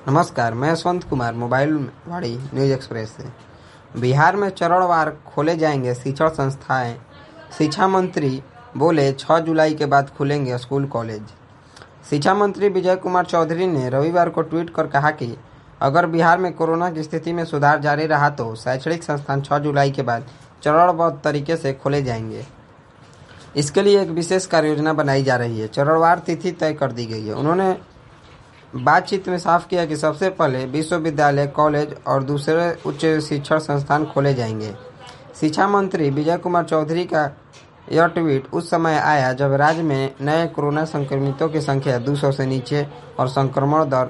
नमस्कार, मैं यशवंत कुमार, मोबाइल वाड़ी न्यूज एक्सप्रेस से। बिहार में चरणवार खोले जाएंगे शिक्षण संस्थाएं। शिक्षा मंत्री बोले 6 जुलाई के बाद खुलेंगे स्कूल कॉलेज। शिक्षा मंत्री विजय कुमार चौधरी ने रविवार को ट्वीट कर कहा कि अगर बिहार में कोरोना की स्थिति में सुधार जारी रहा तो शैक्षणिक संस्थान 6 जुलाई के बाद चरणबद्ध तरीके से खोले जाएंगे। इसके लिए एक विशेष कार्ययोजना बनाई जा रही है। चरणवार तिथि तय कर दी गई है। उन्होंने बातचीत में साफ किया कि सबसे पहले विश्वविद्यालय, कॉलेज और दूसरे उच्च शिक्षण संस्थान खोले जाएंगे। शिक्षा मंत्री विजय कुमार चौधरी का यह ट्वीट उस समय आया जब राज्य में नए कोरोना संक्रमितों की संख्या 200 से नीचे और संक्रमण दर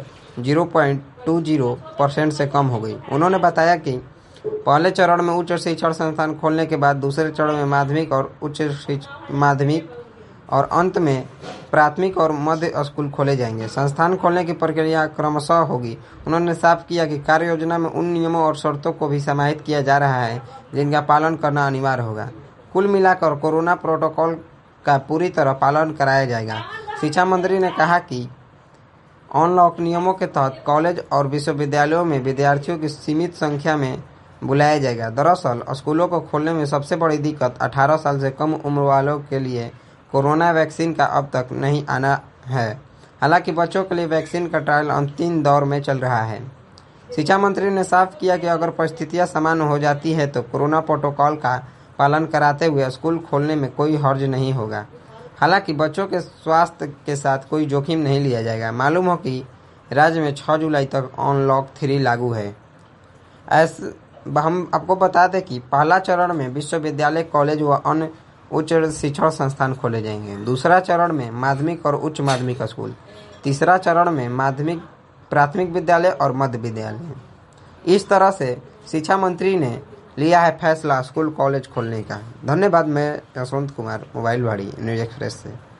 0.20% से कम हो गई। उन्होंने बताया कि पहले चरण में उच्च शिक्षण संस्थान खोलने के बाद दूसरे चरण में माध्यमिक और माध्यमिक और अंत में प्राथमिक और मध्य स्कूल खोले जाएंगे। संस्थान खोलने की प्रक्रिया क्रमशः होगी। उन्होंने साफ किया कि कार्य योजना में उन नियमों और शर्तों को भी समाहित किया जा रहा है जिनका पालन करना अनिवार्य होगा। कुल मिलाकर कोरोना प्रोटोकॉल का पूरी तरह पालन कराया जाएगा। शिक्षा मंत्री ने कहा कि अनलॉक नियमों के तहत कॉलेज और विश्वविद्यालयों में विद्यार्थियों की सीमित संख्या में बुलाया जाएगा। दरअसल स्कूलों को खोलने में सबसे बड़ी दिक्कत 18 साल से कम उम्र वालों के लिए कोरोना वैक्सीन का अब तक नहीं आना है। हालांकि बच्चों के लिए वैक्सीन का ट्रायल अंतिम दौर में चल रहा है। शिक्षा मंत्री ने साफ किया कि अगर परिस्थितियां सामान्य हो जाती है तो कोरोना प्रोटोकॉल का पालन कराते हुए स्कूल खोलने में कोई हर्ज नहीं होगा। हालांकि बच्चों के स्वास्थ्य के साथ कोई जोखिम नहीं लिया जाएगा। मालूम हो कि राज्य में 6 जुलाई तक अनलॉक 3 लागू है। हम आपको बता दें कि पहला चरण में विश्वविद्यालय, कॉलेज व अन्य उच्च शिक्षण संस्थान खोले जाएंगे। दूसरा चरण में माध्यमिक और उच्च माध्यमिक स्कूल। तीसरा चरण में माध्यमिक, प्राथमिक विद्यालय और मध्य विद्यालय। इस तरह से शिक्षा मंत्री ने लिया है फैसला स्कूल कॉलेज खोलने का। धन्यवाद। मैं यशवंत कुमार, मोबाइल वाड़ी न्यूज एक्सप्रेस से।